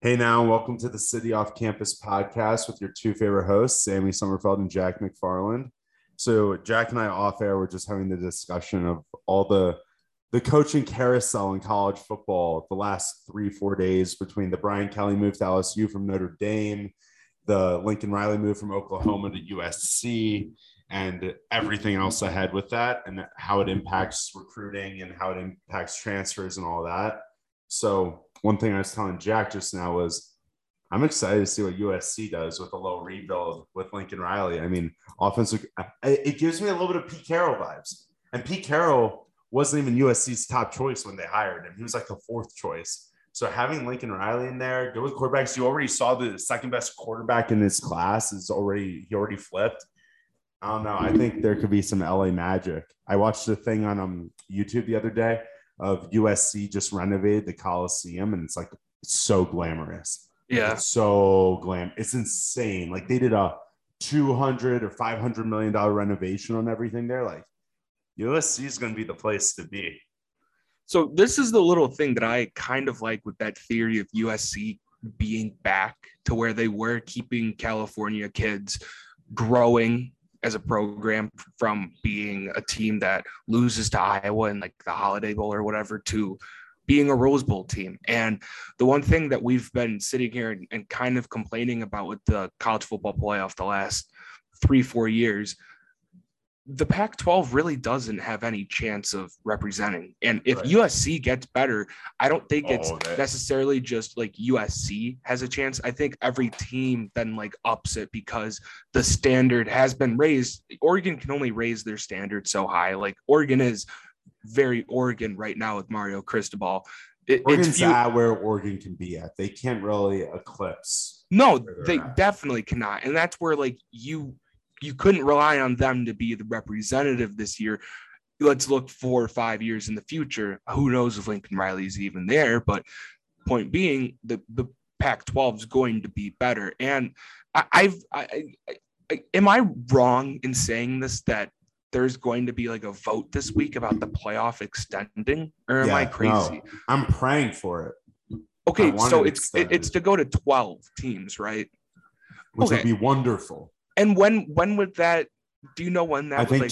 Hey now, welcome to the City Off Campus podcast with your two favorite hosts, Sammy Sommerfeld and Jack McFarland. So Jack and I off air were just having the discussion of all the coaching carousel in college football the last 3-4 days between the Brian Kelly move to LSU from Notre Dame, the Lincoln Riley move from Oklahoma to USC, and everything else ahead with that, and how it impacts recruiting and how it impacts transfers and all that. So one thing I was telling Jack just now was I'm excited to see what USC does with a little rebuild with Lincoln Riley. I mean, offensive, it gives me a little bit of Pete Carroll vibes. And Pete Carroll wasn't even USC's top choice when they hired him. He was like the fourth choice. So having Lincoln Riley in there, good with quarterbacks. You already saw the second best quarterback in his class he already flipped. I don't know. I think there could be some LA magic. I watched a thing on YouTube the other day of USC just renovated the Coliseum, and it's so glamorous. Yeah. It's so it's insane. Like they did a $200 or $500 million renovation on everything there. Like USC is going to be the place to be. So this is the little thing that I kind of like with that theory of USC being back to where they were, keeping California kids growing as a program from being a team that loses to Iowa in like the Holiday Bowl or whatever to being a Rose Bowl team. And the one thing that we've been sitting here and kind of complaining about with the college football playoff the last 3-4 years, the Pac-12 really doesn't have any chance of representing. And if USC gets better, I don't think it's necessarily just like USC has a chance. I think every team then like ups it because the standard has been raised. Oregon can only raise their standard so high. Like Oregon is very Oregon right now with Mario Cristobal. Oregon's at where Oregon can be at. They can't really eclipse. No, they definitely cannot. And that's where like you couldn't rely on them to be the representative this year. Let's look 4 or 5 years in the future. Who knows if Lincoln Riley is even there? But point being, the Pac-12 is going to be better. And am I wrong in saying this, that there's going to be like a vote this week about the playoff extending, or am I crazy? No, I'm praying for it. Okay, so it's to go to 12 teams, right? Which would be wonderful. And when would that? Do you know when that? I think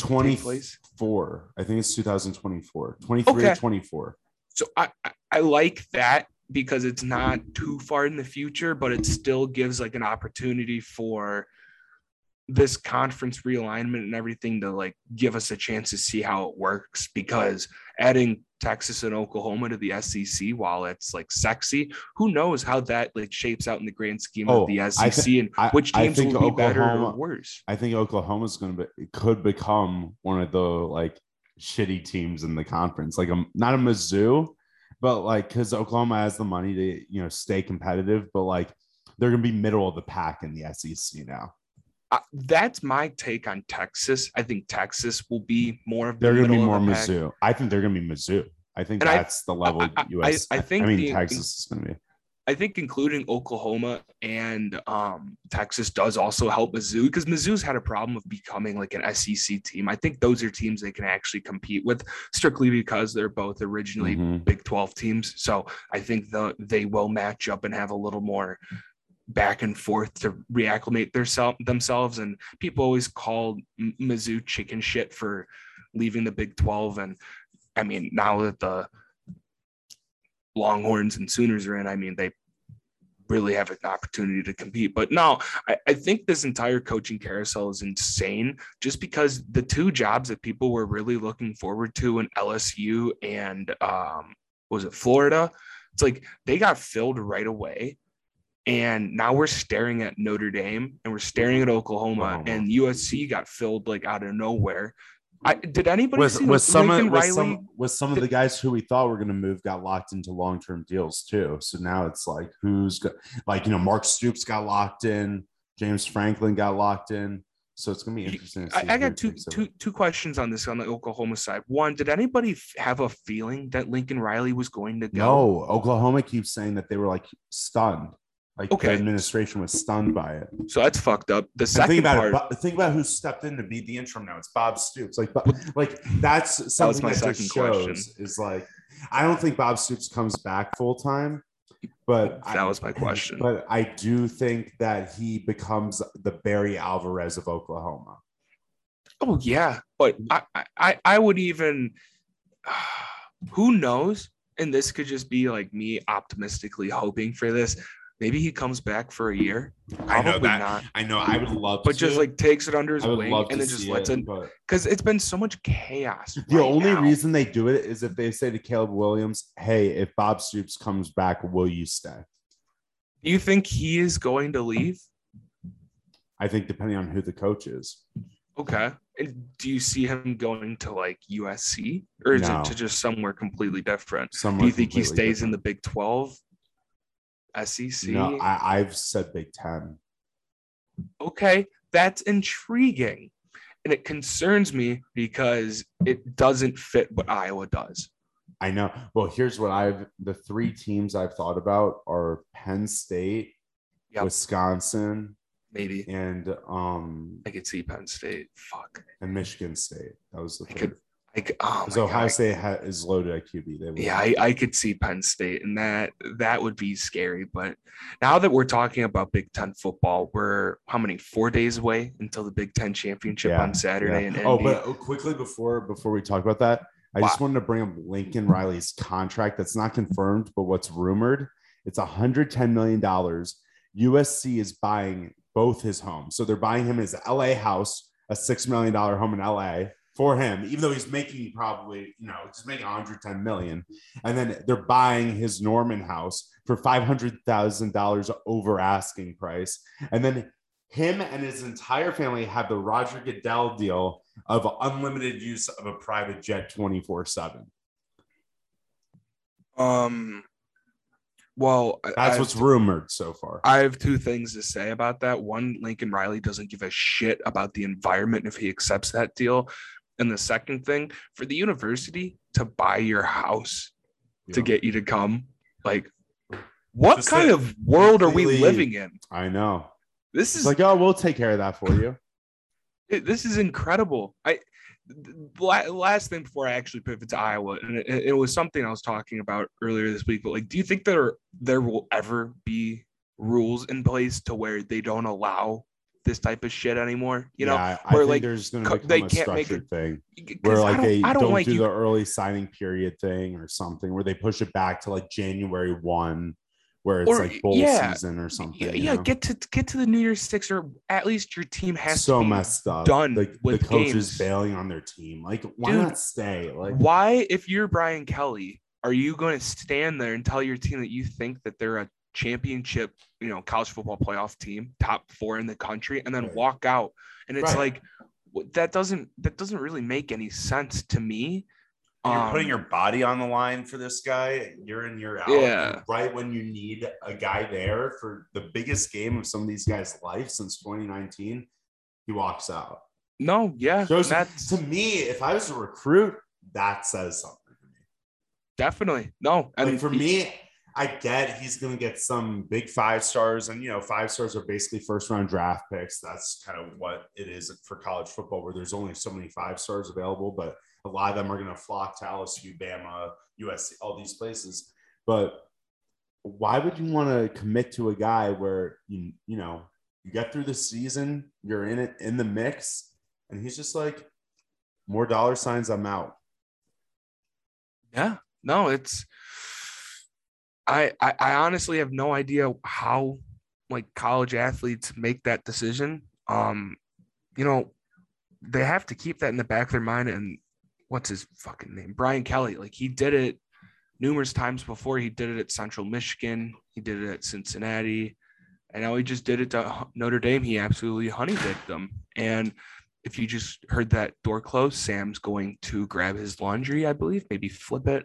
24. I think it's 2024, 23 or 24. So I like that because it's not too far in the future, but it still gives like an opportunity for this conference realignment and everything to like give us a chance to see how it works, because adding Texas and Oklahoma to the SEC, while it's like sexy, who knows how that like shapes out in the grand scheme of the SEC and which teams will be better or worse. I think Oklahoma's could become one of the like shitty teams in the conference, like not a Mizzou, but like, because Oklahoma has the money to stay competitive, but like they're gonna be middle of the pack in the SEC now. That's my take on Texas. I think Texas will be more of the they're going to be more Mizzou. I think they're going to be Mizzou. I think that's the level US. Texas is going to be. I think including Oklahoma and Texas does also help Mizzou, because Mizzou's had a problem of becoming like an SEC team. I think those are teams they can actually compete with, strictly because they're both originally Big 12 teams. So I think they will match up and have a little more back and forth to reacclimate themselves. And people always called Mizzou chicken shit for leaving the Big 12. And I mean, now that the Longhorns and Sooners are in, I mean, they really have an opportunity to compete. But no, I think this entire coaching carousel is insane, just because the two jobs that people were really looking forward to in LSU and was it Florida? It's like they got filled right away. And now we're staring at Notre Dame and we're staring at Oklahoma, and USC got filled like out of nowhere. Did anybody see some of the guys who we thought were going to move got locked into long-term deals too? So now it's like Mark Stoops got locked in, James Franklin got locked in. So it's going to be interesting to see. I got two questions on this on the Oklahoma side. One, did anybody have a feeling that Lincoln Riley was going to go? No, Oklahoma keeps saying that they were like stunned. The administration was stunned by it. So that's fucked up. The second think about who stepped in to be the interim now. It's Bob Stoops. That's something that just shows is like, I don't think Bob Stoops comes back full time, But That was my question. But I do think that he becomes the Barry Alvarez of Oklahoma. Oh yeah, but I would even who knows? And this could just be like me optimistically hoping for this. Maybe he comes back for a year. Probably not. I know. I would love but just like takes it under his wing and then just lets it. Because it's been so much chaos. The only reason they do it is if they say to Caleb Williams, "Hey, if Bob Stoops comes back, will you stay?" Do you think he is going to leave? I think depending on who the coach is. Okay. And do you see him going to like USC or is it to just somewhere completely different? Do you think he stays in the Big 12, SEC? No, I've said Big 10. Okay, that's intriguing. And it concerns me because it doesn't fit what Iowa does. I know. Well, here's what the three teams I've thought about are Penn State, Wisconsin, maybe, and I could see Penn State. Fuck. And Michigan State. That was the third. Ohio State is loaded at QB. I could see Penn State, and that would be scary. But now that we're talking about Big Ten football, we're how many 4 days away until the Big Ten championship on Saturday. And but quickly before we talk about that, I just wanted to bring up Lincoln Riley's contract. That's not confirmed, but what's rumored, it's $110 million. USC is buying both his homes, so they're buying him his LA house, a $6 million home in LA. For him, even though he's making probably, just making $110 million. And then they're buying his Norman house for $500,000 over asking price. And then him and his entire family have the Roger Goodell deal of unlimited use of a private jet 24/7. Well, that's what's rumored so far. I have two things to say about that. One, Lincoln Riley doesn't give a shit about the environment if he accepts that deal. And the second thing, for the university to buy your house to get you to come, like, what just kind of world are we living in? I know. This is like, oh, we'll take care of that for you. This is incredible. Last thing before I actually pivot to Iowa, and it was something I was talking about earlier this week, but like, do you think there will ever be rules in place to where they don't allow this type of shit anymore? I think like there's going to become a structured thing where like they don't like do the early signing period thing or something where they push it back to like January 1 where it's like bowl season or something. Get to the New Year's Six, or at least your team has so to be messed up. Done with the coaches games. Bailing on their team. Like, why not stay? Like, why, if you're Brian Kelly, are you going to stand there and tell your team that you think that they're a championship, college football playoff team, top 4 in the country, and then walk out? And it's like, that doesn't really make any sense to me. You're putting your body on the line for this guy. You're in, you're out. Yeah. Right when you need a guy there for the biggest game of some of these guys' life since 2019, he walks out. No, yeah. To me, if I was a recruit, that says something to me. Definitely. No. And for me, I get he's going to get some big 5 stars, and 5 stars are basically first-round draft picks. That's kind of what it is for college football, where there's only so many 5 stars available, but a lot of them are going to flock to LSU, Bama, USC, all these places. But why would you want to commit to a guy where you get through the season, you're in the mix, and he's just like, more dollar signs, I'm out. Yeah, no, it's. I honestly have no idea how like college athletes make that decision. They have to keep that in the back of their mind. And what's his fucking name? Brian Kelly. Like, he did it numerous times before. He did it at Central Michigan. He did it at Cincinnati. And now he just did it to Notre Dame. He absolutely honey-dicked them. And if you just heard that door close, Sam's going to grab his laundry, I believe, maybe flip it.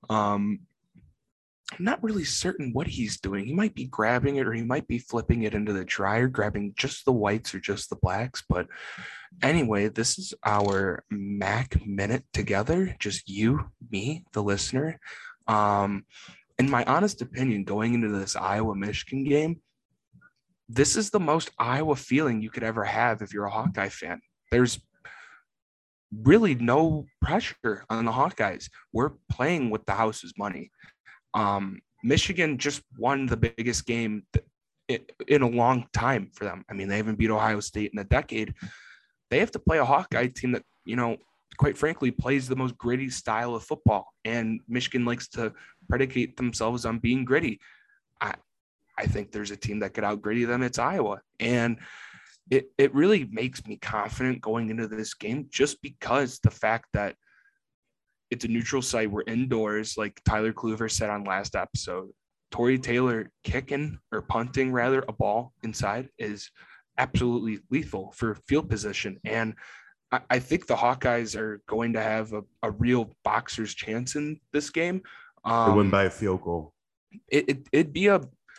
I'm not really certain what he's doing. He might be grabbing it, or he might be flipping it into the dryer, grabbing just the whites or just the blacks. But anyway, this is our Mac Minute together. Just you, me, the listener. In my honest opinion, going into this Iowa-Michigan game, this is the most Iowa feeling you could ever have if you're a Hawkeye fan. There's really no pressure on the Hawkeyes. We're playing with the house's money. Michigan just won the biggest game in a long time for them. I mean, they haven't beat Ohio State in a decade. They have to play a Hawkeye team that, quite frankly, plays the most gritty style of football. And Michigan likes to predicate themselves on being gritty. I think there's a team that could out-gritty them. It's Iowa. And it really makes me confident going into this game, just because the fact that it's a neutral site, we're indoors, like Tyler Kluver said on last episode. Torrey Taylor kicking or punting rather a ball inside is absolutely lethal for field position. And I think the Hawkeyes are going to have a real boxer's chance in this game. They win by a field goal. It'd be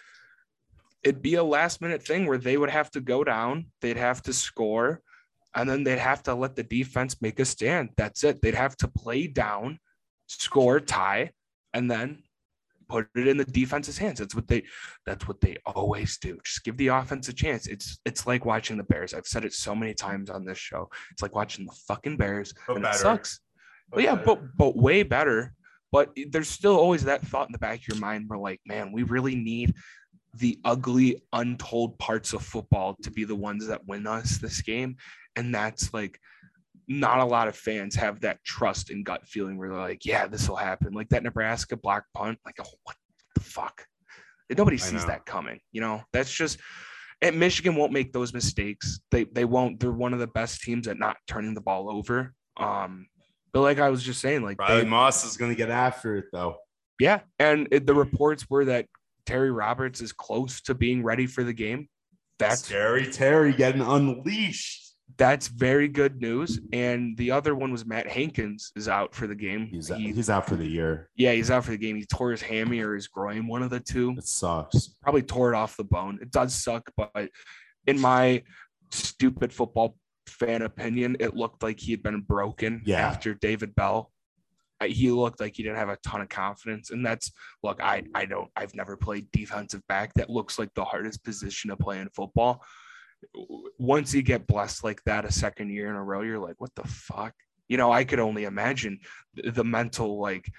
a last minute thing where they would have to go down, they'd have to score, and then they'd have to let the defense make a stand. That's it. They'd have to play down, score, tie, and then put it in the defense's hands. That's what they always do. Just give the offense a chance. It's like watching the Bears. I've said it so many times on this show. It's like watching the fucking Bears, and it sucks. But yeah, but way better. But there's still always that thought in the back of your mind where, like, man, we really need the ugly, untold parts of football to be the ones that win us this game. And that's like, not a lot of fans have that trust and gut feeling where they're like, yeah, this will happen. Like that Nebraska block punt, like, oh, what the fuck? Nobody sees that coming. That's just, and Michigan won't make those mistakes. They won't. They're one of the best teams at not turning the ball over. But like I was just saying, like Riley Moss is going to get after it though. Yeah. And the reports were that Terry Roberts is close to being ready for the game. That's scary. Terry getting unleashed. That's very good news. And the other one was Matt Hankins is out for the game. He's out for the year. Yeah, he's out for the game. He tore his hammy or his groin, one of the two. It sucks. Probably tore it off the bone. It does suck, but in my stupid football fan opinion, it looked like he had been broken after David Bell. He looked like he didn't have a ton of confidence. And that's, look, I've never played defensive back. That looks like the hardest position to play in football. Once you get blessed like that a second year in a row, you're like, what the fuck? I could only imagine the mental, like,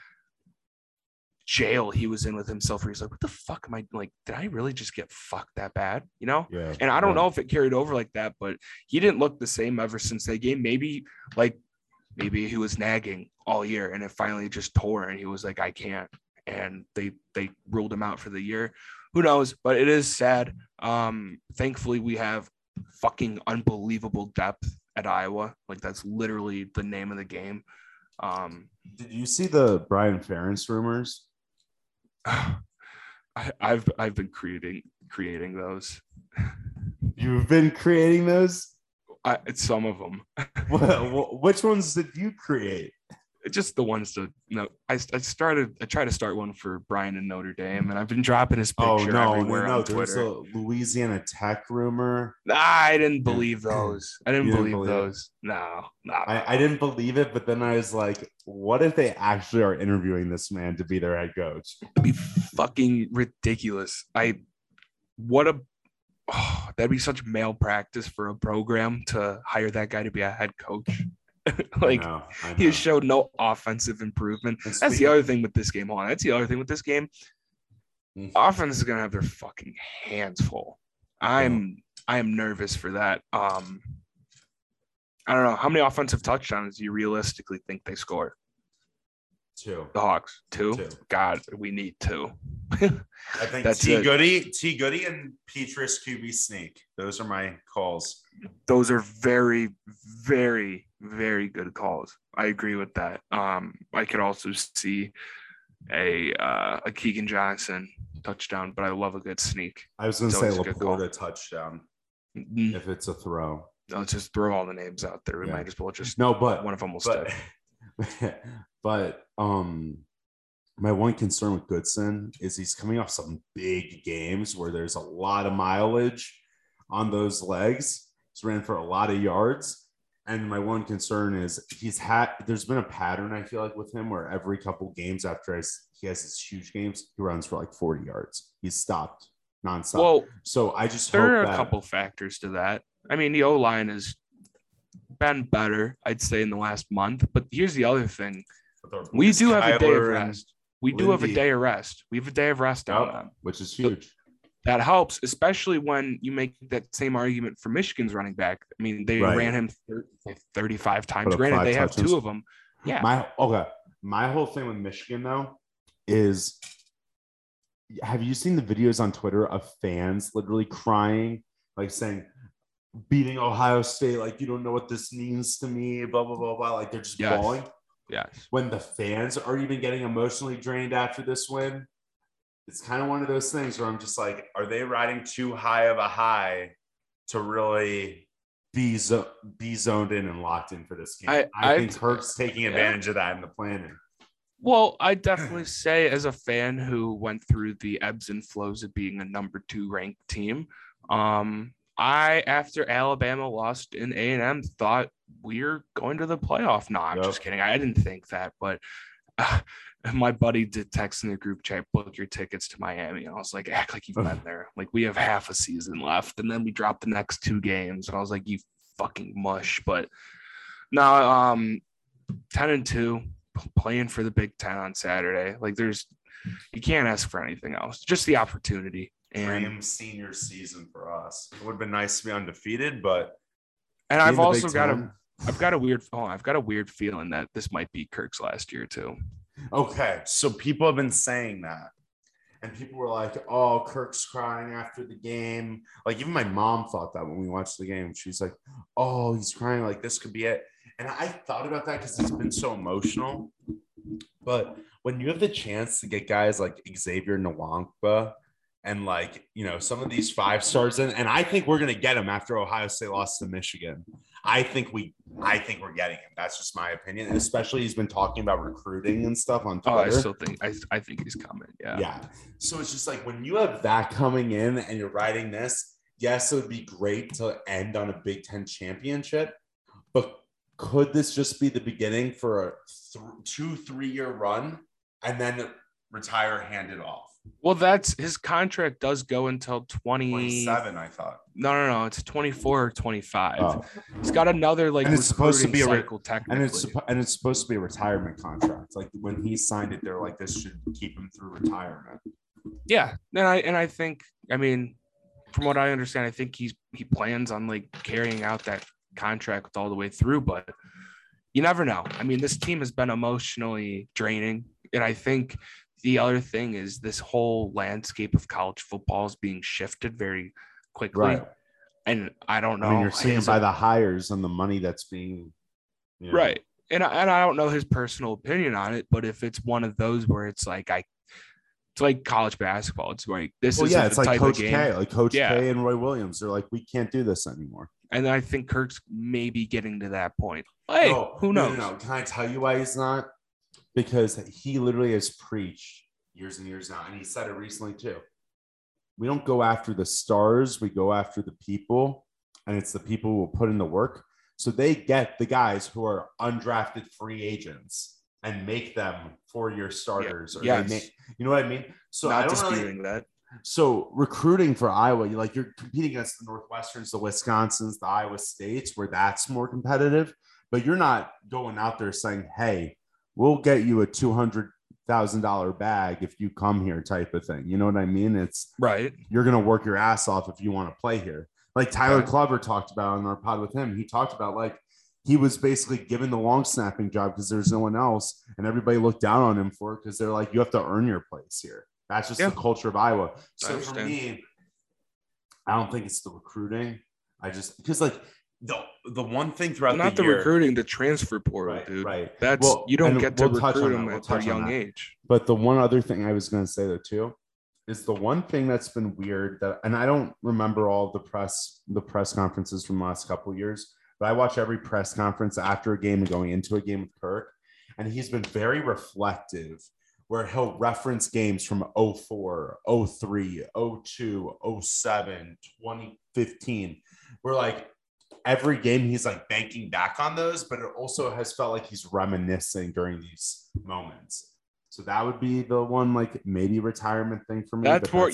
jail he was in with himself where he's like, what the fuck am I, like, did I really just get fucked that bad? Yeah. And I don't know if it carried over like that, but he didn't look the same ever since that game. Maybe he was nagging all year and it finally just tore and he was like, I can't. And they ruled him out for the year. Who knows? But it is sad. Thankfully, we have fucking unbelievable depth at Iowa. Like, that's literally the name of the game. Did you see the Brian Ferentz rumors? I've been creating those. You've been creating those? It's some of them. Well, which ones did you create? Just the ones to I tried to start one for Brian in Notre Dame, and I've been dropping his picture everywhere on Twitter. There's a Louisiana Tech rumor. I didn't believe those. I didn't believe those. No. I didn't believe it, but then I was like, what if they actually are interviewing this man to be their head coach? It'd be fucking ridiculous. That'd be such malpractice for a program to hire that guy to be a head coach. Like, I know. He showed no offensive improvement. That's the other thing with this game. Hold on. That's the other thing with this game. Offense is gonna have their fucking hands full. I am nervous for that. I don't know. How many offensive touchdowns do you realistically think they score? 2. The Hawks. 2? God, we need 2. I think T. Goody and Petrus QB sneak. Those are my calls. Those are very, very, very good calls. I agree with that. I could also see a Keegan Johnson touchdown, but I love a good sneak. I was going to say LaPorta touchdown if it's a throw. Let's just throw all the names out there. We might as well just one of them will stick. But my one concern with Goodson is he's coming off some big games where there's a lot of mileage on those legs. He's ran for a lot of yards. And my one concern is there's been a pattern, I feel like, with him where every couple games after he has his huge games, he runs for like 40 yards. He's stopped nonstop. Well, so I just hope there are a couple factors to that. I mean, the O-line has been better, I'd say, in the last month. But here's the other thing. We do have a day of rest. We do have a Lindy. day of rest. We have a day of rest on Yep, them. which is So huge. that helps, especially when you make that same argument for Michigan's running back. I mean, they Right. ran him 35 times. Put up Granted, 5 they have touches. 2 of them. Yeah. My whole thing with Michigan though is, have you seen the videos on Twitter of fans literally crying, like saying, beating Ohio State, like, you don't know what this means to me, blah, blah, blah, blah. Like, they're just bawling. Yes. When the fans are even getting emotionally drained after this win, it's kind of one of those things where I'm just like, are they riding too high of a high to really be zoned in and locked in for this game? I think Kirk's taking advantage of that in the planning. Well, I definitely say, as a fan who went through the ebbs and flows of being a number 2 ranked team, I, after Alabama lost in A&M, thought we're going to the playoff. No, I'm just kidding. I didn't think that, but my buddy did text in the group chat, book your tickets to Miami. And I was like, act like you've been there. Like, we have half a season left. And then we dropped the next 2 games. And I was like, you fucking mush. But no, 10-2, playing for the Big Ten on Saturday. Like, you can't ask for anything else. Just the opportunity. Dream senior season for us. It would have been nice to be undefeated, but I've also got a weird feeling that this might be Kirk's last year too. Okay, so people have been saying that, and people were like, "Oh, Kirk's crying after the game." Like, even my mom thought that when we watched the game. She's like, "Oh, he's crying. Like, this could be it." And I thought about that because it's been so emotional. But when you have the chance to get guys like Xavier Nwankpa and, like, you know, some of these 5 stars and I think we're going to get him after Ohio State lost to Michigan. I think we're getting him. That's just my opinion. And especially he's been talking about recruiting and stuff on Twitter. I think he's coming. Yeah. Yeah. So it's just like, when you have that coming in and you're writing this, yes, it would be great to end on a Big Ten championship, but could this just be the beginning for a 2-3 year run and then retire, hand it off? Well, that's his contract does go until 27, I thought. No, it's 24 or 25. Oh. He's got another, like, and it's supposed to be cycle technically. And it's supposed to be a retirement contract. Like, when he signed it, they're like, this should keep him through retirement. Yeah. And I think, I mean, from what I understand, I think he plans on, like, carrying out that contract all the way through, but you never know. I mean, this team has been emotionally draining, and I think the other thing is this whole landscape of college football is being shifted very quickly. Right. And I don't know. I mean, you're seeing by the hires and the money that's being, you know. Right. And I don't know his personal opinion on it, but if it's one of those where it's like, it's like college basketball. It's like, this is it's like Coach K, K and Roy Williams. They're like, we can't do this anymore. And I think Kirk's maybe getting to that point. Hey, who knows? No. Can I tell you why he's not? Because he literally has preached years and years now, and he said it recently too. We don't go after the stars, we go after the people, and it's the people who will put in the work. So they get the guys who are undrafted free agents and make them 4-year starters. Yeah. Or you know what I mean? So not disputing that. So recruiting for Iowa, you're competing against the Northwesterns, the Wisconsins, the Iowa States, where that's more competitive. But you're not going out there saying, hey, we'll get you a $200,000 bag if you come here, type of thing. You know what I mean? It's right. You're going to work your ass off if you want to play here. Like Tyler Clover talked about on our pod with him. He talked about, like, he was basically given the long snapping job because there's no one else, and everybody looked down on him for it because they're like, you have to earn your place here. That's just the culture of Iowa. So for me, I don't think it's the recruiting. Because, like, the one thing throughout the year, recruiting, the transfer portal, right, dude. Right. That's you don't get to recruit them at their young age. But the one other thing I was going to say though too is the one thing that's been weird and I don't remember all the press conferences from the last couple of years, but I watch every press conference after a game and going into a game with Kirk, and he's been very reflective, where he'll reference games from 04, 03, 02, 07, 2015. Where, like, every game he's like banking back on those, but it also has felt like he's reminiscing during these moments. So that would be the one, like, maybe retirement thing for me. That's what,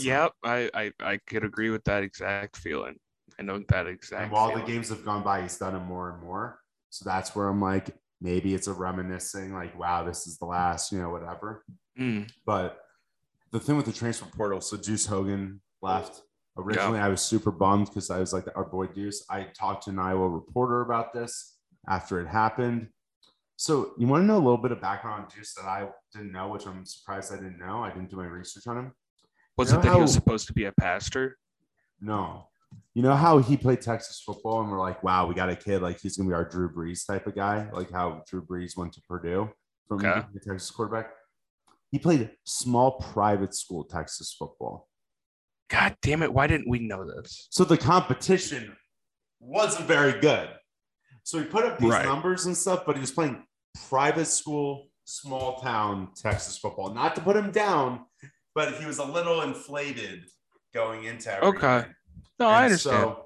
I could agree with that exact feeling. I know that exact. And while the games have gone by, he's done it more and more. So that's where I'm like, maybe it's a reminiscing, like, wow, this is the last, whatever. But the thing with the transfer portal, so Deuce Hogan left. Originally, Yeah. I was super bummed because I was like, our boy Deuce. I talked to an Iowa reporter about this after it happened. So you want to know a little bit of background on Deuce that I didn't know, which I'm surprised I didn't know. I didn't do my research on him. Was it that he was supposed to be a pastor? No. You know how he played Texas football and we're like, wow, we got a kid. Like he's going to be our Drew Brees type of guy. Like how Drew Brees went to Purdue from the Texas quarterback. He played small private school Texas football. God damn it. Why didn't we know this? So the competition wasn't very good. So he put up these numbers and stuff, but he was playing private school, small town Texas football. Not to put him down, but he was a little inflated going into everything. Okay. No, I understand.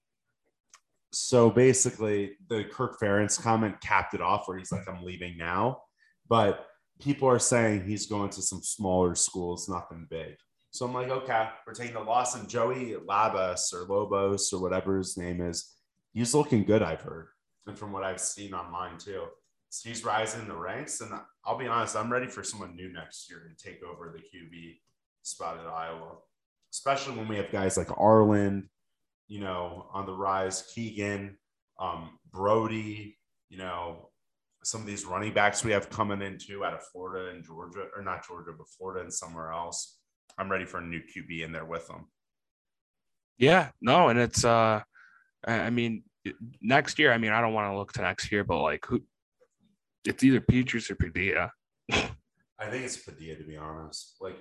So basically, the Kirk Ferentz comment capped it off where he's like, I'm leaving now. But people are saying he's going to some smaller schools, nothing big. So I'm like, okay, we're taking the loss. And Joey Lobos or whatever his name is, he's looking good, I've heard. And from what I've seen online too. So he's rising in the ranks. And I'll be honest, I'm ready for someone new next year to take over the QB spot at Iowa, especially when we have guys like Arland, you know, on the rise, Keegan, Brody, you know, some of these running backs we have coming in too out of Florida and Georgia, or not Georgia, but Florida and somewhere else. I'm ready for a new QB in there with them. Yeah, no, and it's I mean, next year, I mean, I don't want to look to next year, but like it's either Petras or Padilla. I think it's Padilla, to be honest. Like,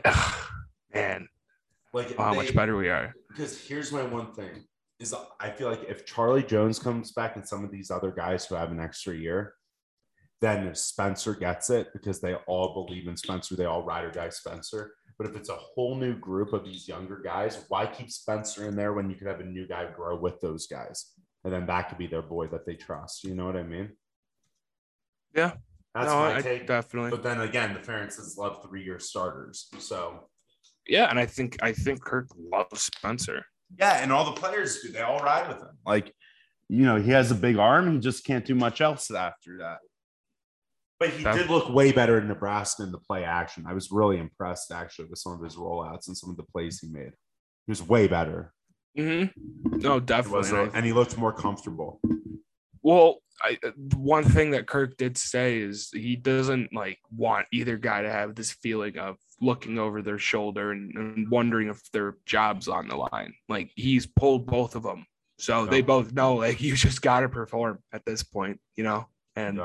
man, like how much better we are. Because here's my one thing is I feel like if Charlie Jones comes back and some of these other guys who have an extra year, then Spencer gets it because they all believe in Spencer. They all ride or die Spencer. But if it's a whole new group of these younger guys, why keep Spencer in there when you could have a new guy grow with those guys? And then that could be their boy that they trust. You know what I mean? Yeah. That's my take. Definitely. But then again, the Ferentzes love 3-year starters. So yeah, and I think Kirk loves Spencer. Yeah, and all the players do. They all ride with him. Like, you know, he has a big arm. He just can't do much else after that. But he did look way better in Nebraska in the play action. I was really impressed, actually, with some of his rollouts and some of the plays he made. He was way better. Mm-hmm. No, definitely. And he looked more comfortable. Well, one thing that Kirk did say is he doesn't like want either guy to have this feeling of looking over their shoulder and wondering if their job's on the line. Like he's pulled both of them. So they both know like you just got to perform at this point, you know? And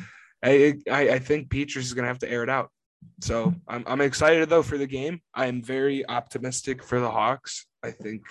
I think Petras is going to have to air it out. So I'm excited though for the game. I'm very optimistic for the Hawks. I think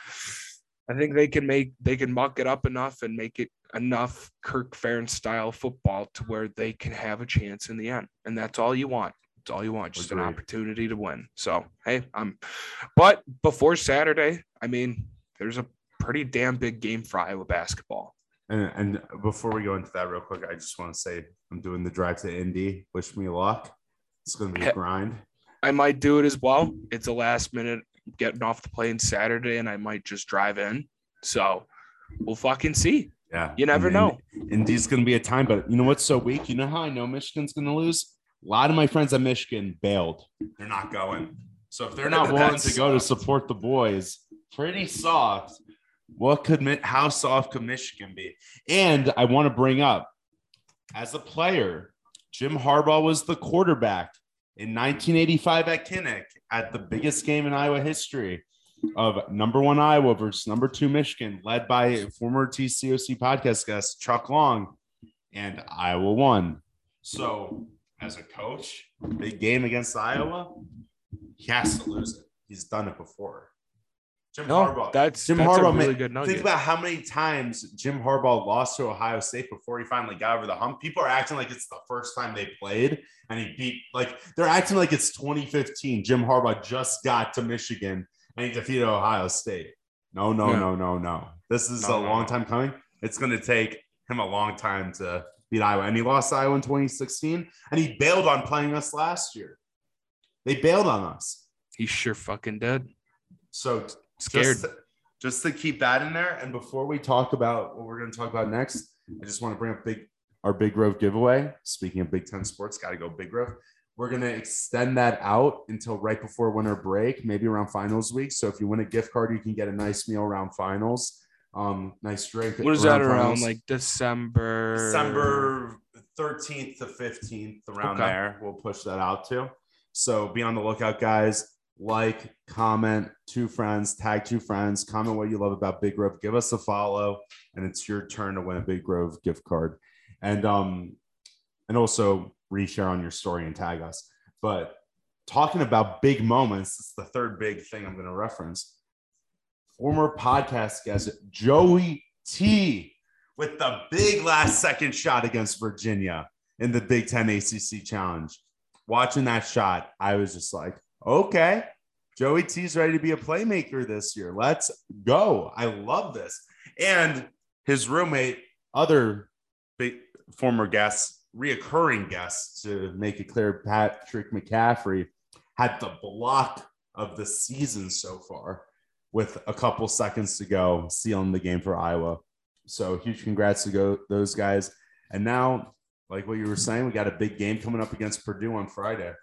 they can muck it up enough and make it enough Kirk Ferentz style football to where they can have a chance in the end. And that's all you want. It's all you want, just an opportunity to win. So, hey, but before Saturday, I mean, there's a pretty damn big game for Iowa basketball. And before we go into that real quick, I just want to say I'm doing the drive to Indy. Wish me luck. It's going to be a grind. I might do it as well. It's a last minute getting off the plane Saturday, and I might just drive in. So we'll fucking see. Yeah. You never know. Indy's going to be a time, but you know what's so weak? You know how I know Michigan's going to lose? A lot of my friends at Michigan bailed. They're not going. So if they're not willing to go to support the boys, pretty soft. How soft could Michigan be? And I want to bring up, as a player, Jim Harbaugh was the quarterback in 1985 at Kinnick at the biggest game in Iowa history of number 1 Iowa versus number 2 Michigan, led by former TCOC podcast guest Chuck Long, and Iowa won. So as a coach, big game against Iowa, he has to lose it. He's done it before. Jim Harbaugh. That's a really good nugget. Think about how many times Jim Harbaugh lost to Ohio State before he finally got over the hump. People are acting like it's the first time they played and he beat, like they're acting like it's 2015. Jim Harbaugh just got to Michigan and he defeated Ohio State. No. This is a long time coming. It's going to take him a long time to beat Iowa. And he lost Iowa in 2016 and he bailed on playing us last year. They bailed on us. He sure fucking did. So scared. Just to keep that in there. And before we talk about what we're going to talk about next, I just want to bring up our Big Grove giveaway. Speaking of Big Ten sports, got to go Big Grove. We're going to extend that out until right before winter break, maybe around finals week. So if you win a gift card, you can get a nice meal around finals. Nice drink. What is that around? Like December 13th to 15th, around there. We'll push that out too. So be on the lookout, guys. Like, comment, 2 friends, tag 2 friends, comment what you love about Big Grove, give us a follow, and it's your turn to win a Big Grove gift card. And also reshare on your story and tag us. But talking about big moments, this is the third big thing I'm going to reference. Former podcast guest Joey T with the big last second shot against Virginia in the Big Ten ACC Challenge. Watching that shot, I was just like, okay, Joey T's ready to be a playmaker this year. Let's go. I love this. And his roommate, other big former guests, reoccurring guests, to make it clear, Patrick McCaffrey, had the block of the season so far with a couple seconds to go, sealing the game for Iowa. So huge congrats to those guys. And now, like what you were saying, we got a big game coming up against Purdue on Friday.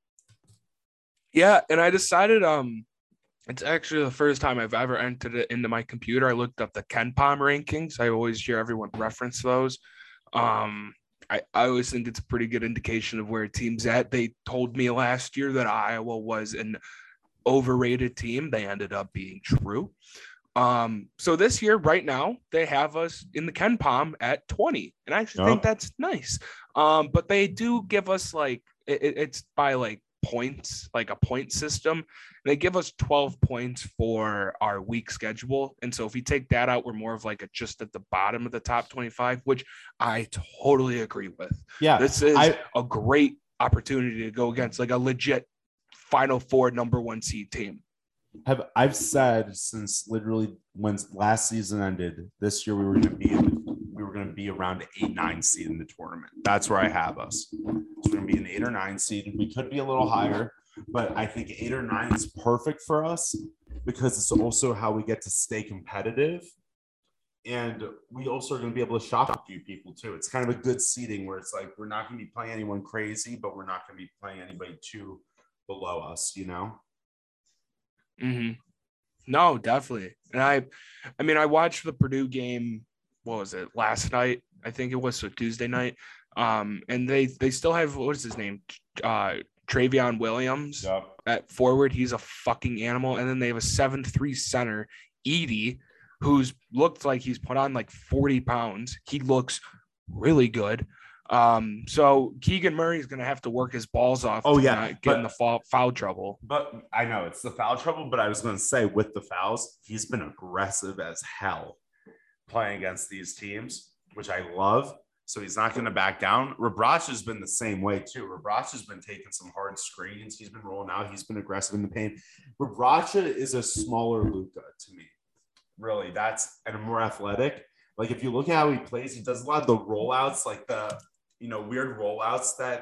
Yeah, and I decided it's actually the first time I've ever entered it into my computer. I looked up the KenPom rankings. I always hear everyone reference those. I always think it's a pretty good indication of where a team's at. They told me last year that Iowa was an overrated team. They ended up being true. So this year, right now, they have us in the KenPom at 20. And I actually think that's nice. But they do give us it's by points, like a point system. They give us 12 points for our week schedule. And so if we take that out, we're more of just at the bottom of the top 25, which I totally agree with. Yeah. This is a great opportunity to go against a legit Final Four number 1 seed team. I've said since literally when last season ended, this year we were going to be around 8-9 seed in the tournament. That's where I have us. So we're going to be an 8 or 9 seed. We could be a little higher, but I think 8 or 9 is perfect for us because it's also how we get to stay competitive. And we also are going to be able to shock a few people too. It's kind of a good seeding where it's we're not going to be playing anyone crazy, but we're not going to be playing anybody too below us, Mm-hmm. No, definitely. And I watched the Purdue game. What was it, last night? I think it was, so Tuesday night. And they still have, what is his name? Travion Williams at forward. He's a fucking animal. And then they have a 7'3" center, Edey, who's looked like he's put on 40 pounds. He looks really good. So Keegan Murray is going to have to work his balls off. Get in the foul trouble. But I know it's the foul trouble, but I was going to say with the fouls, he's been aggressive as hell playing against these teams, which I love. So he's not going to back down. Rebrach has been the same way too. Rebrach has been taking some hard screens. He's been rolling out. He's been aggressive in the paint. Rebrach is a smaller Luka to me. Really, and more athletic. If you look at how he plays, he does a lot of the rollouts, the weird rollouts that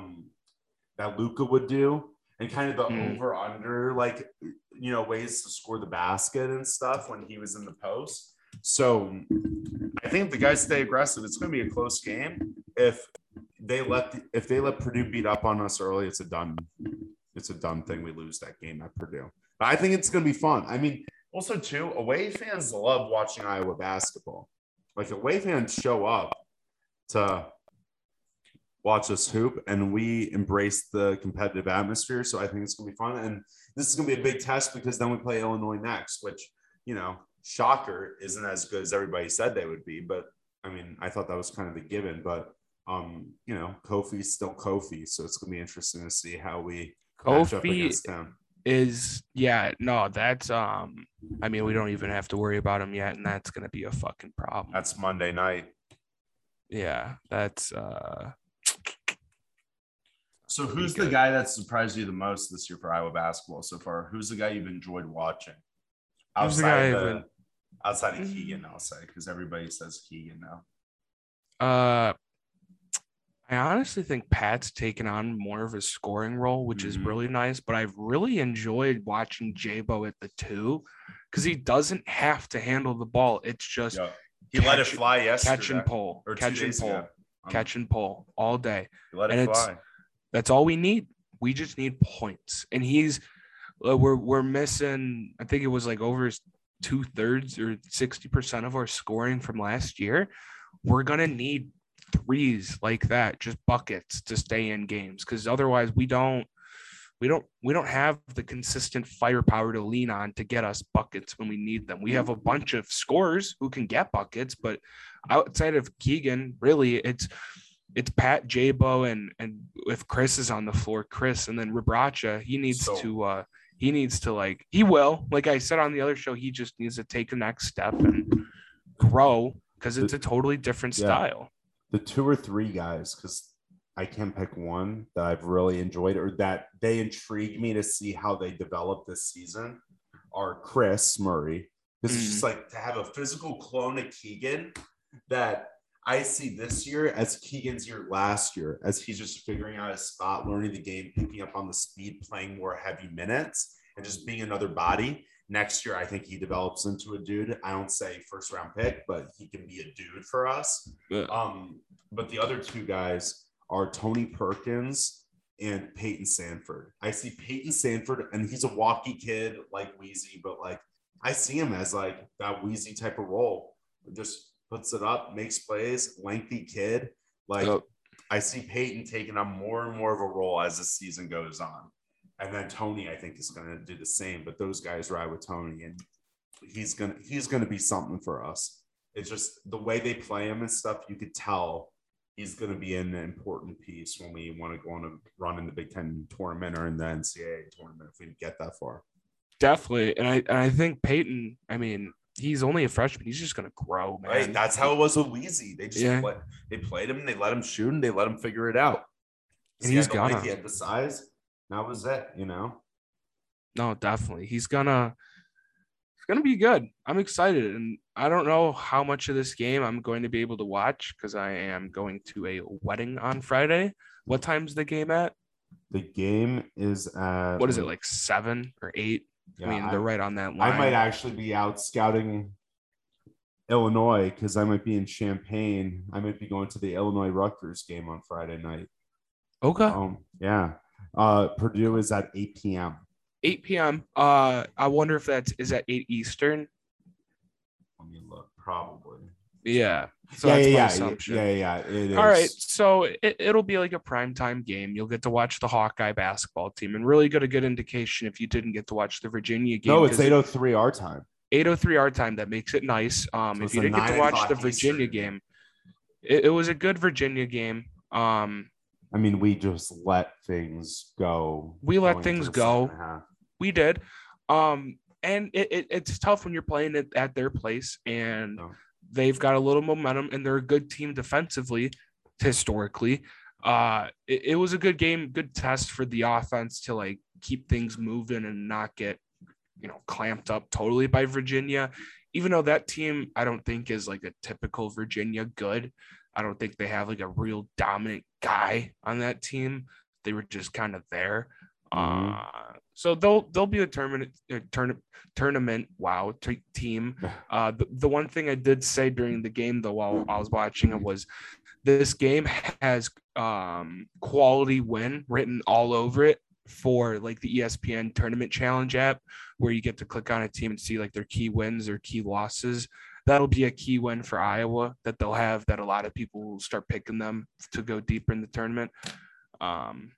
Luka would do, and kind of the over under ways to score the basket and stuff when he was in the post. So I think if the guys stay aggressive, it's going to be a close game. If they let Purdue beat up on us early, it's a done thing. We lose that game at Purdue. But I think it's going to be fun. I mean, also too, away fans love watching Iowa basketball. Away fans show up to watch us hoop, and we embrace the competitive atmosphere. So I think it's going to be fun. And this is going to be a big test because then we play Illinois next, which, shocker, isn't as good as everybody said they would be. But I mean, I thought that was kind of a given, but Kofi's still Kofi. So it's going to be interesting to see how we match up against them. That's we don't even have to worry about him yet, and that's going to be a fucking problem. That's Monday night. Yeah, that's So who's the guy that surprised you the most this year for Iowa basketball so far? Who's the guy you've enjoyed watching? Outside of Keegan, I'll say, because everybody says Keegan now. I honestly think Pat's taken on more of a scoring role, which is really nice. But I've really enjoyed watching Jabo at the 2 because he doesn't have to handle the ball. It's just he let it fly yesterday. Catch and pull all day. He let it fly. That's all we need. We just need points. And we're missing, I think it was like over 2/3 or 60% of our scoring from last year. We're going to need threes like that, just buckets to stay in games. Cause otherwise we don't have the consistent firepower to lean on to get us buckets when we need them. We have a bunch of scorers who can get buckets, but outside of Keegan, really it's Pat, J-Bo, and if Chris is on the floor, Chris, and then Rebraca, he needs to like, he will, like I said on the other show, he just needs to take the next step and grow because it's a totally different style. The 2 or 3 guys, because I can pick one that I've really enjoyed or that they intrigue me to see how they develop this season are Chris Murray. This is just like to have a physical clone of Keegan that I see this year as Keegan's year last year, as he's just figuring out his spot, learning the game, picking up on the speed, playing more heavy minutes, and just being another body. Next year, I think he develops into a dude. I don't say first round pick, but he can be a dude for us. Yeah. But the other 2 guys are Tony Perkins and Peyton Sanford. I see Peyton Sanford, and he's a walkie kid like Weezy, but like I see him as like that Weezy type of role. Just puts it up, makes plays, lengthy kid. Like I see Peyton taking on more and more of a role as the season goes on. And then Tony, I think, is going to do the same. But those guys ride with Tony, and he's gonna be something for us. It's just the way they play him and stuff. You could tell he's going to be an important piece when we want to go on a run in the Big Ten tournament or in the NCAA tournament if we get that far. Definitely, and I think Peyton. I mean, he's only a freshman. He's just going to grow, man. Right. That's how it was with Weezy. They just they played him, they let him shoot, and they let him figure it out. And he's gonna. He had the size. That was it, No, definitely. It's gonna be good. I'm excited, and I don't know how much of this game I'm going to be able to watch because I am going to a wedding on Friday. What time's the game at? The game is at what is it, like 7 or 8? Yeah, I mean, they're right on that line. I might actually be out scouting Illinois because I might be in Champaign. I might be going to the Illinois Rutgers game on Friday night. Okay. Yeah. Purdue is at 8 p.m. 8 p.m. I wonder if is at 8 Eastern. Let me look. Probably. Yeah. So that's my assumption. Yeah. It is. All right. So it'll be like a primetime game. You'll get to watch the Hawkeye basketball team and really get a good indication if you didn't get to watch the Virginia game. No, it's 8:03 our time. 8:03 our time. That makes it nice. So if you didn't get to watch the Virginia game, it was a good Virginia game. I mean, we just let things go. We let things go. We did. And it's tough when you're playing it at their place and they've got a little momentum and they're a good team defensively, historically. It was a good game, good test for the offense to like keep things moving and not get, clamped up totally by Virginia. Even though that team, I don't think is like a typical Virginia good. I don't think they have like a real dominant guy on that team. They were just kind of there. So they'll be a tournament team. The one thing I did say during the game though while I was watching it was this game has quality win written all over it for like the ESPN Tournament Challenge app, where you get to click on a team and see like their key wins or key losses. That'll be a key win for Iowa that they'll have, that a lot of people will start picking them to go deeper in the tournament. I'm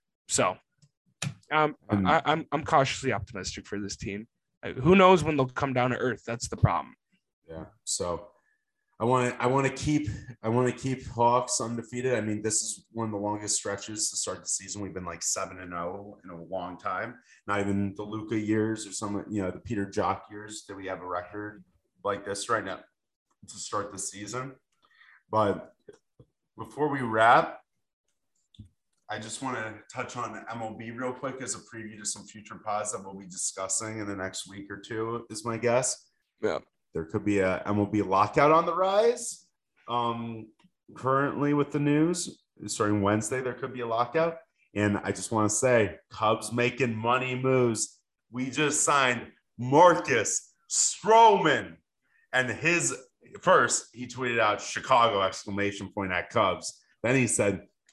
cautiously optimistic for this team. Who knows when they'll come down to earth? That's the problem. Yeah. So I want to keep Hawks undefeated. I mean, this is one of the longest stretches to start the season. We've been like 7-0 in a long time. Not even the Luka years or some, the Peter Jock years that we have a record like this right now to start the season. But before we wrap, I just want to touch on MLB real quick as a preview to some future pods that we'll be discussing in the next week or two, is my guess. Yeah. There could be a MLB lockout on the rise. Currently with the news, starting Wednesday, there could be a lockout. And I just want to say, Cubs making money moves. We just signed Marcus Stroman. And his first, he tweeted out Chicago ! At Cubs. Then he said,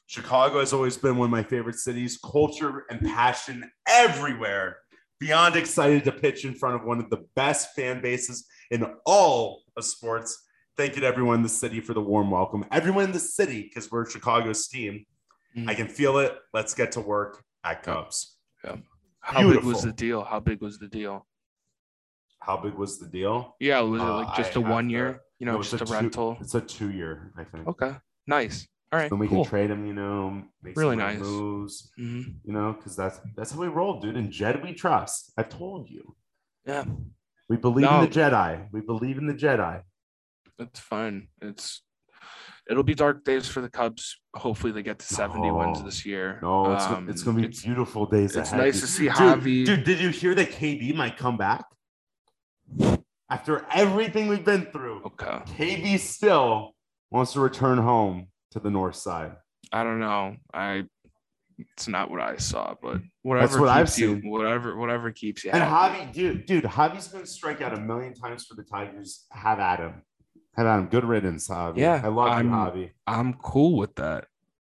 Chicago has always been one of my favorite cities. Culture and passion everywhere. Beyond excited to pitch in front of one of the best fan bases in all of sports. Thank you to everyone in the city for the warm welcome. Everyone in the city, because we're Chicago's team. I can feel it. Let's get to work at Cubs. Yeah. How big was the deal? How big was the deal? How big was the deal? Yeah, was it like just a 1 year? Just a rental? It's a 2 year, I think. Okay, nice. All right, then we can trade him, make really some nice moves, because that's how we roll, dude. And Jed, we trust. I've told you. Yeah. We believe in the Jedi. We believe in the Jedi. It's fine. It'll be dark days for the Cubs. Hopefully they get to 70 wins this year. No, it's gonna be beautiful days ahead. It's nice to see Javi. Dude, did you hear that KB might come back? After everything we've been through. Okay. KB still wants to return home to the north side. I don't know. It's not what I saw, but whatever. That's what I've seen. Whatever keeps you. And Javi, dude, Javi's going to strike out 1,000,000 times for the Tigers. Have at him. Good riddance, Javi. Yeah, I love you, Javi. I'm cool with that.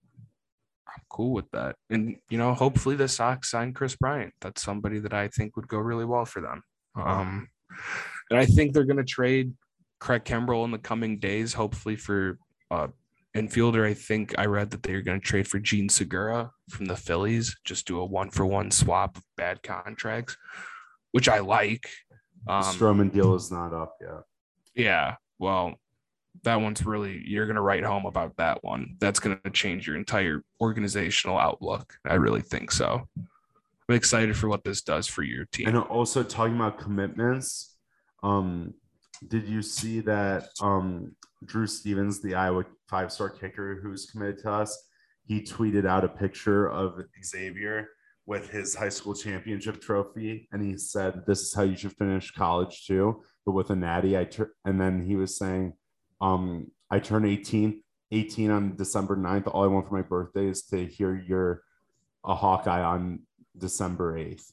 And hopefully the Sox sign Chris Bryant. That's somebody that I think would go really well for them. And I think they're going to trade Craig Kimbrell in the coming days, hopefully for infielder. I think I read that they're going to trade for Gene Segura from the Phillies, just do a 1-for-1 swap of bad contracts, which I like. The Stroman deal is not up yet. Yeah, well, that one's really, you're going to write home about that one. That's going to change your entire organizational outlook. I really think so. I'm excited for what this does for your team. And also talking about commitments, did you see that Drew Stevens, the Iowa 5-star kicker who's committed to us, he tweeted out a picture of Xavier with his high school championship trophy, and he said, "This is how you should finish college too, but with a natty." And then he was saying, "I turn 18 on December 9th. All I want for my birthday is to hear you're a Hawkeye on December 8th."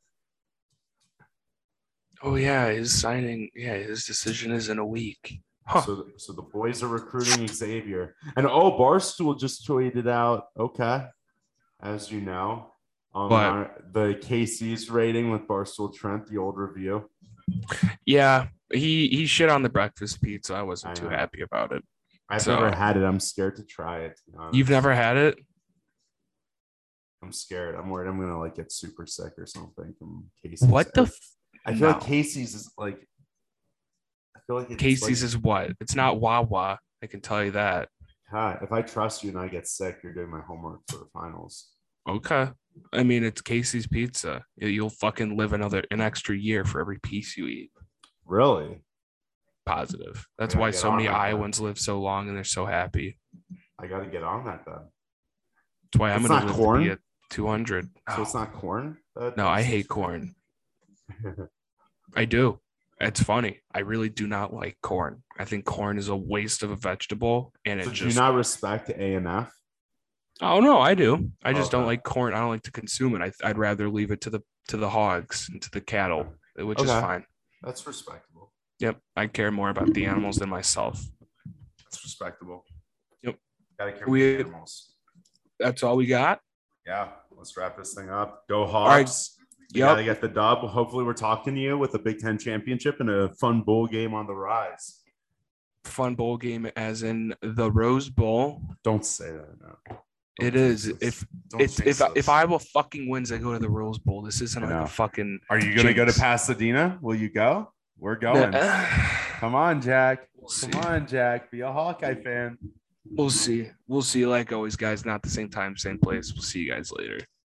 Oh yeah, his decision is in a week. Huh. So the boys are recruiting Xavier. And Barstool just tweeted out, okay, as you know, the KC's rating with Barstool Trent, the old review. Yeah, he shit on the breakfast pizza. I wasn't too happy about it. I've never had it. I'm scared to try it. You've never had it? I'm scared. I'm worried I'm gonna get super sick or something from Casey's. What the? I feel like Casey's is like. I feel like Casey's is what? It's not Wawa. I can tell you that. If I trust you and I get sick, you're doing my homework for the finals. Okay. I mean, it's Casey's Pizza. You'll fucking live an extra year for every piece you eat. Really? Positive. That's why so many Iowans live so long and they're so happy. I got to get on that then. That's why I'm going to live to be at 200. So it's not corn? No, I hate corn. I do. It's funny. I really do not like corn. I think corn is a waste of a vegetable. And do you not respect A&F? Oh, no, I do. I just don't like corn. I don't like to consume it. I'd rather leave it to the hogs and to the cattle, which is fine. That's respectable. Yep. I care more about the animals than myself. That's respectable. Yep. Gotta care about the animals. That's all we got? Yeah. Let's wrap this thing up. Go Hawks. You gotta get the dub. Hopefully we're talking to you with a Big Ten championship and a fun bowl game on the rise. Fun bowl game as in the Rose Bowl. Don't say that. No. It is. If Iowa fucking wins, I go to the Rose Bowl. This isn't like a fucking. Are you gonna go to Pasadena? Will you go? We're going. Come on, Jack. Come on, Jack. Be a Hawkeye fan. We'll see. Like always, guys. Not the same time, same place. We'll see you guys later.